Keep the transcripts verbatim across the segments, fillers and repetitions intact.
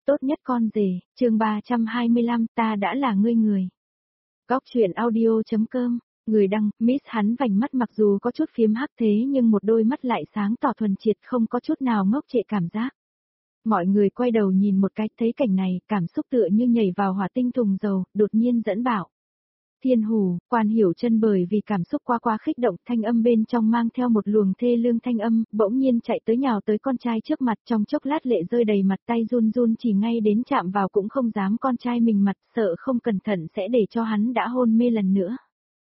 tốt nhất con rể, chương ba trăm hai mươi lăm, ta đã là ngươi người. Góc truyện audio chấm com, người đăng, Miss hắn vành mắt mặc dù có chút phiếm hắc thế nhưng một đôi mắt lại sáng tỏ thuần triệt không có chút nào ngốc trệ cảm giác. Mọi người quay đầu nhìn một cái thấy cảnh này, cảm xúc tựa như nhảy vào hỏa tinh thùng dầu, đột nhiên dẫn bảo. Thiên Hủ, Quan Hiểu Chân bởi vì cảm xúc quá quá khích động, thanh âm bên trong mang theo một luồng thê lương thanh âm, bỗng nhiên chạy tới nhào tới con trai trước mặt, trong chốc lát lệ rơi đầy mặt, tay run run chỉ ngay đến chạm vào cũng không dám con trai mình mặt, sợ không cẩn thận sẽ để cho hắn đã hôn mê lần nữa.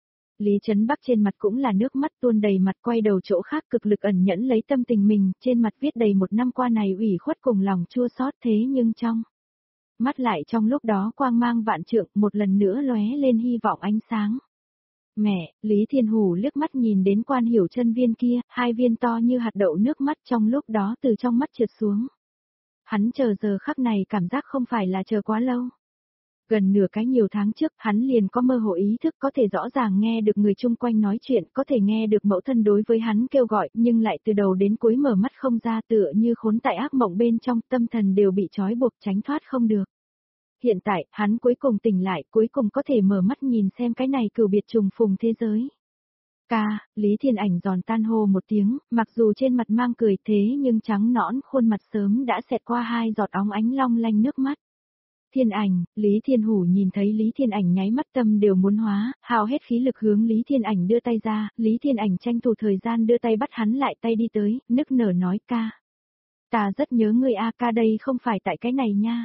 Lý Trấn Bắc trên mặt cũng là nước mắt tuôn đầy mặt, quay đầu chỗ khác cực lực ẩn nhẫn lấy tâm tình mình, trên mặt viết đầy một năm qua này ủy khuất cùng lòng chua xót thế nhưng trong mắt lại trong lúc đó quang mang vạn trượng, một lần nữa lóe lên hy vọng ánh sáng. Mẹ, Lý Thiên Hủ liếc mắt nhìn đến Quan Hiểu Chân viên kia, hai viên to như hạt đậu nước mắt trong lúc đó từ trong mắt trượt xuống. Hắn chờ giờ khắc này cảm giác không phải là chờ quá lâu. Gần nửa cái nhiều tháng trước, hắn liền có mơ hồ ý thức có thể rõ ràng nghe được người chung quanh nói chuyện, có thể nghe được mẫu thân đối với hắn kêu gọi, nhưng lại từ đầu đến cuối mở mắt không ra, tựa như khốn tại ác mộng bên trong, tâm thần đều bị trói buộc tránh thoát không được. Hiện tại, hắn cuối cùng tỉnh lại, cuối cùng có thể mở mắt nhìn xem cái này cửu biệt trùng phùng thế giới. Ca, Lý Thiên Ảnh giòn tan hô một tiếng, mặc dù trên mặt mang cười thế nhưng trắng nõn khuôn mặt sớm đã xẹt qua hai giọt óng ánh long lanh nước mắt. Thiên Ảnh, Lý Thiên Hủ nhìn thấy Lý Thiên Ảnh nháy mắt tâm đều muốn hóa, hao hết khí lực hướng Lý Thiên Ảnh đưa tay ra, Lý Thiên Ảnh tranh thủ thời gian đưa tay bắt hắn lại tay đi tới, nức nở nói ca. Ta rất nhớ ngươi a ca đây không phải tại cái này nha.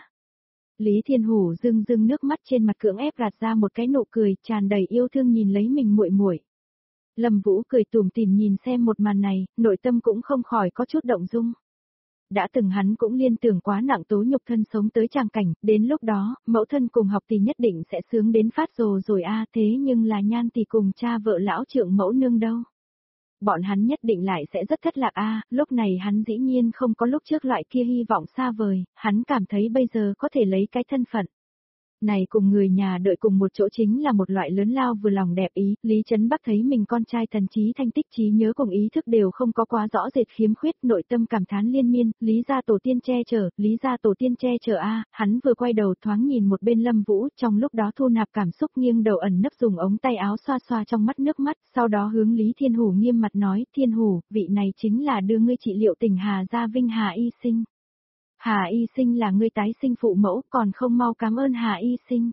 Lý Thiên Hủ rưng rưng nước mắt trên mặt cưỡng ép gạt ra một cái nụ cười, tràn đầy yêu thương nhìn lấy mình muội muội. Lâm Vũ cười tủm tỉm nhìn xem một màn này, nội tâm cũng không khỏi có chút động dung. Đã từng hắn cũng liên tưởng quá nặng tố nhục thân sống tới tràng cảnh, đến lúc đó, mẫu thân cùng học thì nhất định sẽ sướng đến phát rồ rồi a thế nhưng là Nhan thì cùng cha vợ lão trượng mẫu nương đâu. Bọn hắn nhất định lại sẽ rất thất lạc a lúc này hắn dĩ nhiên không có lúc trước loại kia hy vọng xa vời, hắn cảm thấy bây giờ có thể lấy cái thân phận này cùng người nhà đợi cùng một chỗ chính là một loại lớn lao vừa lòng đẹp ý, Lý Trấn Bắc thấy mình con trai thần trí thanh tích trí nhớ cùng ý thức đều không có quá rõ rệt khiếm khuyết, nội tâm cảm thán liên miên, Lý gia tổ tiên che chở, Lý gia tổ tiên che chở a, hắn vừa quay đầu thoáng nhìn một bên Lâm Vũ, trong lúc đó thu nạp cảm xúc nghiêng đầu ẩn nấp dùng ống tay áo xoa xoa trong mắt nước mắt, sau đó hướng Lý Thiên Hủ nghiêm mặt nói, Thiên Hủ, vị này chính là đưa ngươi trị liệu tình Hà gia Vinh Hà Y Sinh. Hà Y Sinh là ngươi tái sinh phụ mẫu, còn không mau cảm ơn Hà Y Sinh.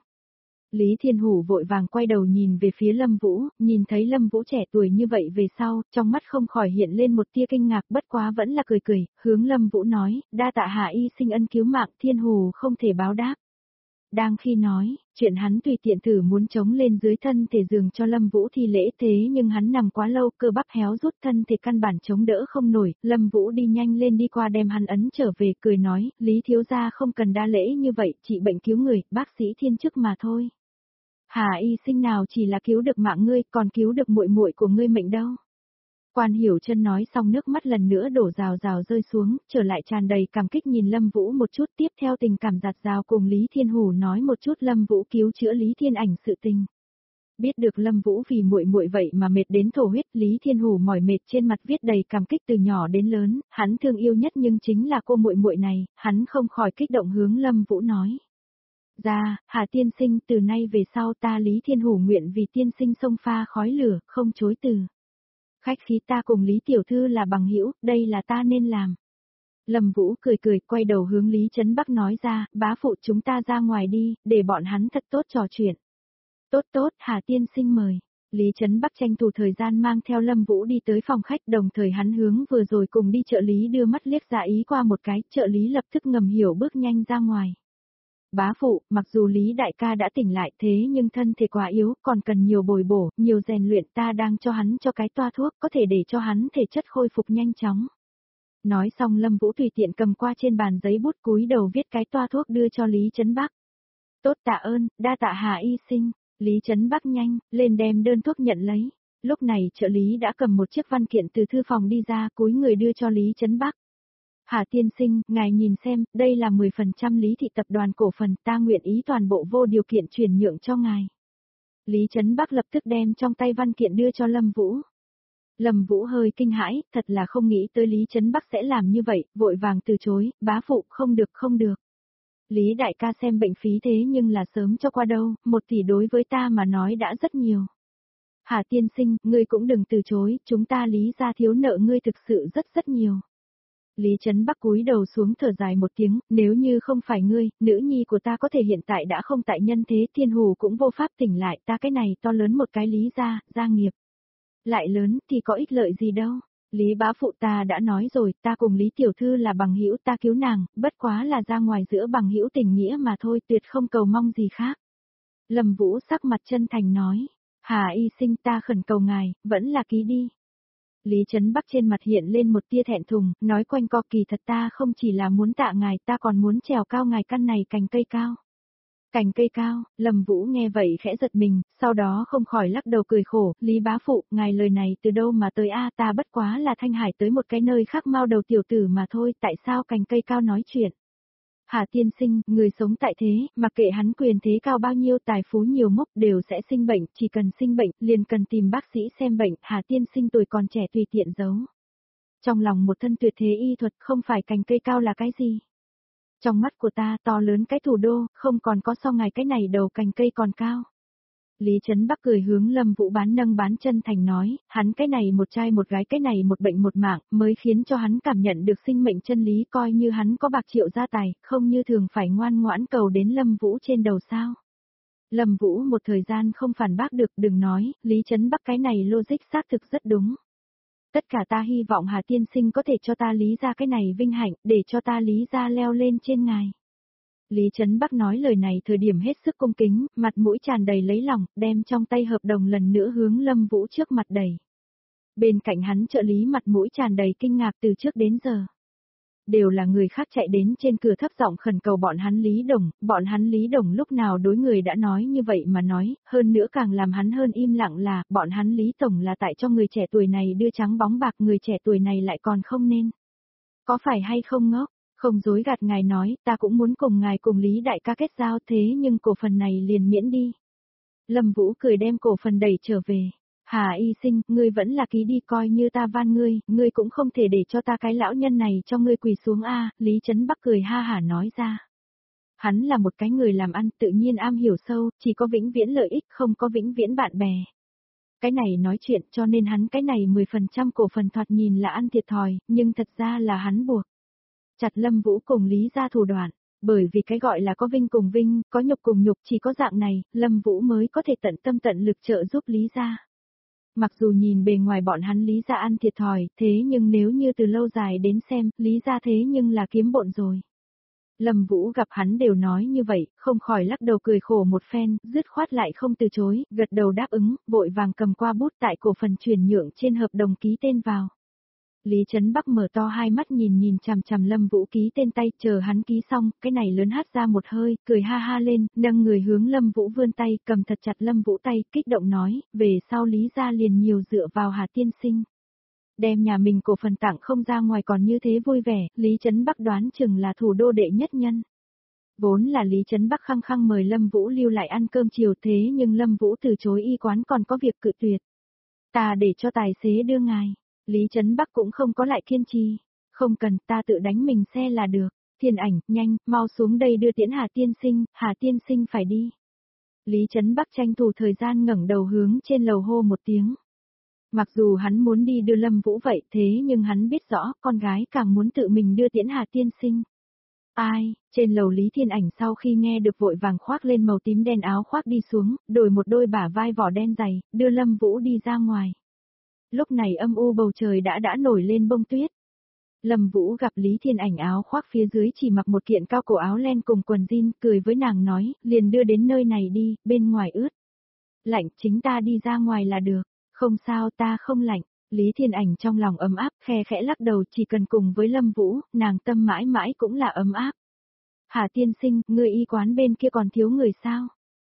Lý Thiên Hủ vội vàng quay đầu nhìn về phía Lâm Vũ, nhìn thấy Lâm Vũ trẻ tuổi như vậy về sau, trong mắt không khỏi hiện lên một tia kinh ngạc, bất quá vẫn là cười cười, hướng Lâm Vũ nói, đa tạ Hà Y Sinh ân cứu mạng, Thiên Hủ không thể báo đáp. Đang khi nói, chuyện hắn tùy tiện thử muốn chống lên dưới thân thể giường cho Lâm Vũ thi lễ thế nhưng hắn nằm quá lâu, cơ bắp héo rút thân thể căn bản chống đỡ không nổi, Lâm Vũ đi nhanh lên đi qua đem hắn ấn trở về, cười nói, Lý thiếu gia không cần đa lễ như vậy, trị bệnh cứu người, bác sĩ thiên chức mà thôi. Hà Y Sinh nào chỉ là cứu được mạng ngươi, còn cứu được muội muội của ngươi mệnh đâu. Quan Hiểu Chân nói xong nước mắt lần nữa đổ rào rào rơi xuống, trở lại tràn đầy cảm kích nhìn Lâm Vũ một chút, tiếp theo tình cảm giạt rào cùng Lý Thiên Hủ nói một chút Lâm Vũ cứu chữa Lý Thiên Ảnh sự tình. Biết được Lâm Vũ vì muội muội vậy mà mệt đến thổ huyết, Lý Thiên Hủ mỏi mệt trên mặt viết đầy cảm kích từ nhỏ đến lớn, hắn thương yêu nhất nhưng chính là cô muội muội này, hắn không khỏi kích động hướng Lâm Vũ nói. Ra, Hà tiên sinh, từ nay về sau ta Lý Thiên Hủ nguyện vì tiên sinh xông pha khói lửa, không chối từ. Khách khí ta cùng Lý Tiểu Thư là bằng hữu, đây là ta nên làm. Lâm Vũ cười cười, quay đầu hướng Lý Trấn Bắc nói ra, bá phụ chúng ta ra ngoài đi, để bọn hắn thật tốt trò chuyện. Tốt tốt, Hà tiên sinh mời. Lý Trấn Bắc tranh thủ thời gian mang theo Lâm Vũ đi tới phòng khách, đồng thời hắn hướng vừa rồi cùng đi trợ lý đưa mắt liếc ra ý qua một cái, trợ lý lập tức ngầm hiểu bước nhanh ra ngoài. Bá phụ, mặc dù Lý đại ca đã tỉnh lại thế nhưng thân thể quá yếu, còn cần nhiều bồi bổ, nhiều rèn luyện, ta đang cho hắn cho cái toa thuốc, có thể để cho hắn thể chất khôi phục nhanh chóng. Nói xong Lâm Vũ tùy tiện cầm qua trên bàn giấy bút cúi đầu viết cái toa thuốc đưa cho Lý Trấn Bắc. Tốt tạ ơn, đa tạ Hà Y Sinh, Lý Trấn Bắc nhanh, lên đem đơn thuốc nhận lấy. Lúc này trợ lý đã cầm một chiếc văn kiện từ thư phòng đi ra, cúi người đưa cho Lý Trấn Bắc. Hà tiên sinh, ngài nhìn xem, đây là mười phần trăm Lý thị tập đoàn cổ phần, ta nguyện ý toàn bộ vô điều kiện chuyển nhượng cho ngài. Lý Trấn Bắc lập tức đem trong tay văn kiện đưa cho Lâm Vũ. Lâm Vũ hơi kinh hãi, thật là không nghĩ tới Lý Trấn Bắc sẽ làm như vậy, vội vàng từ chối, bá phụ, không được không được. Lý đại ca xem bệnh phí thế nhưng là sớm cho qua đâu, một tỷ đối với ta mà nói đã rất nhiều. Hà tiên sinh, ngươi cũng đừng từ chối, chúng ta Lý gia thiếu nợ ngươi thực sự rất rất nhiều. Lý Trấn Bắc cúi đầu xuống thở dài một tiếng, nếu như không phải ngươi, nữ nhi của ta có thể hiện tại đã không tại nhân thế, thiên hù cũng vô pháp tỉnh lại, ta cái này to lớn một cái Lý gia, gia nghiệp. Lại lớn thì có ích lợi gì đâu. Lý bá phụ ta đã nói rồi, ta cùng Lý tiểu thư là bằng hữu, ta cứu nàng, bất quá là ra ngoài giữa bằng hữu tình nghĩa mà thôi, tuyệt không cầu mong gì khác. Lâm Vũ sắc mặt chân thành nói, Hà y sinh ta khẩn cầu ngài, vẫn là ký đi. Lý Trấn Bắc trên mặt hiện lên một tia thẹn thùng, nói quanh co kỳ thật ta không chỉ là muốn tạ ngài, ta còn muốn trèo cao ngài căn này cành cây cao. Cành cây cao, Lâm Vũ nghe vậy khẽ giật mình, sau đó không khỏi lắc đầu cười khổ, Lý bá phụ, ngài lời này từ đâu mà tới a, ta bất quá là Thanh Hải tới một cái nơi khác mau đầu tiểu tử mà thôi, tại sao cành cây cao nói chuyện. Hà tiên sinh, người sống tại thế, mặc kệ hắn quyền thế cao bao nhiêu tài phú nhiều mốc đều sẽ sinh bệnh, chỉ cần sinh bệnh, liền cần tìm bác sĩ xem bệnh, Hà tiên sinh tuổi còn trẻ tùy tiện giấu. Trong lòng một thân tuyệt thế y thuật không phải cành cây cao là cái gì. Trong mắt của ta to lớn cái thủ đô, không còn có so ngài cái này đầu cành cây còn cao. Lý Trấn Bắc cười hướng Lâm Vũ bán nâng bán chân thành nói, hắn cái này một trai một gái cái này một bệnh một mạng, mới khiến cho hắn cảm nhận được sinh mệnh chân lý, coi như hắn có bạc triệu gia tài, không như thường phải ngoan ngoãn cầu đến Lâm Vũ trên đầu sao. Lâm Vũ một thời gian không phản bác được, đừng nói, Lý Trấn Bắc cái này logic xác thực rất đúng. Tất cả ta hy vọng Hà tiên sinh có thể cho ta Lý ra cái này vinh hạnh, để cho ta Lý ra leo lên trên ngài. Lý Trấn Bắc nói lời này thời điểm hết sức cung kính, mặt mũi tràn đầy lấy lòng, đem trong tay hợp đồng lần nữa hướng Lâm Vũ trước mặt đẩy. Bên cạnh hắn trợ lý mặt mũi tràn đầy kinh ngạc từ trước đến giờ. Đều là người khác chạy đến trên cửa thấp giọng khẩn cầu bọn hắn Lý Đồng, bọn hắn Lý Đồng lúc nào đối người đã nói như vậy mà nói, hơn nữa càng làm hắn hơn im lặng là, bọn hắn Lý Tổng là tại cho người trẻ tuổi này đưa trắng bóng bạc, người trẻ tuổi này lại còn không nên. Có phải hay không ngốc? Không dối gạt ngài nói, ta cũng muốn cùng ngài cùng Lý đại ca kết giao thế nhưng cổ phần này liền miễn đi. Lâm Vũ cười đem cổ phần đẩy trở về. Hà y sinh, ngươi vẫn là ký đi, coi như ta van ngươi, ngươi cũng không thể để cho ta cái lão nhân này cho ngươi quỳ xuống a. Lý Trấn Bắc cười ha hả nói ra. Hắn là một cái người làm ăn tự nhiên am hiểu sâu, chỉ có vĩnh viễn lợi ích không có vĩnh viễn bạn bè. Cái này nói chuyện cho nên hắn cái này mười phần trăm cổ phần thoạt nhìn là ăn thiệt thòi, nhưng thật ra là hắn buộc. Chặt Lâm Vũ cùng Lý ra thủ đoạn, bởi vì cái gọi là có vinh cùng vinh, có nhục cùng nhục, chỉ có dạng này, Lâm Vũ mới có thể tận tâm tận lực trợ giúp Lý ra. Mặc dù nhìn bề ngoài bọn hắn Lý ra ăn thiệt thòi, thế nhưng nếu như từ lâu dài đến xem, Lý ra thế nhưng là kiếm bộn rồi. Lâm Vũ gặp hắn đều nói như vậy, không khỏi lắc đầu cười khổ một phen, dứt khoát lại không từ chối, gật đầu đáp ứng, vội vàng cầm qua bút tại cổ phần chuyển nhượng trên hợp đồng ký tên vào. Lý Trấn Bắc mở to hai mắt nhìn nhìn chằm chằm Lâm Vũ ký tên tay, chờ hắn ký xong, cái này lớn hát ra một hơi, cười ha ha lên, nâng người hướng Lâm Vũ vươn tay, cầm thật chặt Lâm Vũ tay, kích động nói, về sau Lý gia liền nhiều dựa vào Hà tiên sinh. Đem nhà mình cổ phần tặng không ra ngoài còn như thế vui vẻ, Lý Trấn Bắc đoán chừng là thủ đô đệ nhất nhân. Vốn là Lý Trấn Bắc khăng khăng mời Lâm Vũ lưu lại ăn cơm chiều thế nhưng Lâm Vũ từ chối y quán còn có việc cự tuyệt. Ta để cho tài xế đưa ngài. Lý Trấn Bắc cũng không có lại kiên trì. Không cần, ta tự đánh mình xe là được. Thiên ảnh, nhanh, mau xuống đây đưa tiễn Hà tiên sinh, Hà tiên sinh phải đi. Lý Trấn Bắc tranh thủ thời gian ngẩng đầu hướng trên lầu hô một tiếng. Mặc dù hắn muốn đi đưa Lâm Vũ vậy thế nhưng hắn biết rõ con gái càng muốn tự mình đưa tiễn Hà tiên sinh. Ai, trên lầu Lý Thiên Ảnh sau khi nghe được vội vàng khoác lên màu tím đen áo khoác đi xuống, đổi một đôi bả vai vỏ đen dày, đưa Lâm Vũ đi ra ngoài. Lúc này âm u bầu trời đã đã nổi lên bông tuyết. Lâm Vũ gặp Lý Thiên Ảnh áo khoác phía dưới chỉ mặc một kiện cao cổ áo len cùng quần jean, cười với nàng nói, liền đưa đến nơi này đi, bên ngoài ướt. Lạnh, chính ta đi ra ngoài là được, không sao ta không lạnh. Lý Thiên Ảnh trong lòng ấm áp, khe khẽ lắc đầu, chỉ cần cùng với Lâm Vũ, nàng tâm mãi mãi cũng là ấm áp. Hà tiên sinh, người y quán bên kia còn thiếu người sao?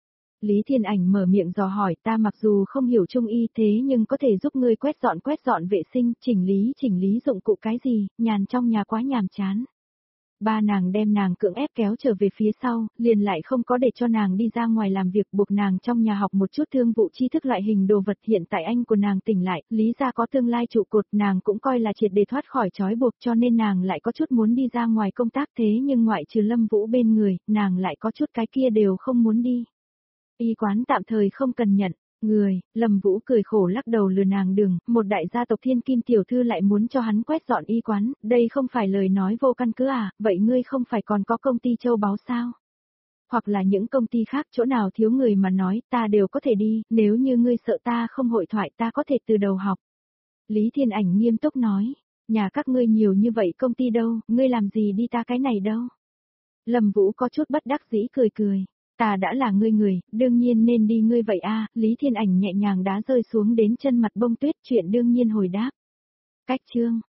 Lý Thiên Ảnh mở miệng dò hỏi, ta mặc dù không hiểu trung y thế nhưng có thể giúp ngươi quét dọn quét dọn vệ sinh, chỉnh lý chỉnh lý dụng cụ cái gì, nhàn trong nhà quá nhàm chán. Ba nàng đem nàng cưỡng ép kéo trở về phía sau, liền lại không có để cho nàng đi ra ngoài làm việc, buộc nàng trong nhà học một chút thương vụ tri thức loại hình đồ vật. Hiện tại anh của nàng tỉnh lại, Lý gia có tương lai trụ cột, nàng cũng coi là triệt để thoát khỏi trói buộc, cho nên nàng lại có chút muốn đi ra ngoài công tác, thế nhưng ngoại trừ Lâm Vũ bên người, nàng lại có chút cái kia đều không muốn đi. Y quán tạm thời không cần nhận người, Lâm Vũ cười khổ lắc đầu lừa nàng đừng, một đại gia tộc thiên kim tiểu thư lại muốn cho hắn quét dọn y quán, đây không phải lời nói vô căn cứ à, vậy ngươi không phải còn có công ty châu báu sao? Hoặc là những công ty khác chỗ nào thiếu người mà nói, ta đều có thể đi, nếu như ngươi sợ ta không hội thoại ta có thể từ đầu học. Lý Thiên Ảnh nghiêm túc nói, nhà các ngươi nhiều như vậy công ty đâu, ngươi làm gì đi ta cái này đâu? Lâm Vũ có chút bất đắc dĩ cười cười. Ta đã là ngươi người, đương nhiên nên đi ngươi vậy a. Lý Thiên Ảnh nhẹ nhàng đá rơi xuống đến chân mặt bông tuyết, chuyện đương nhiên hồi đáp. Cách chương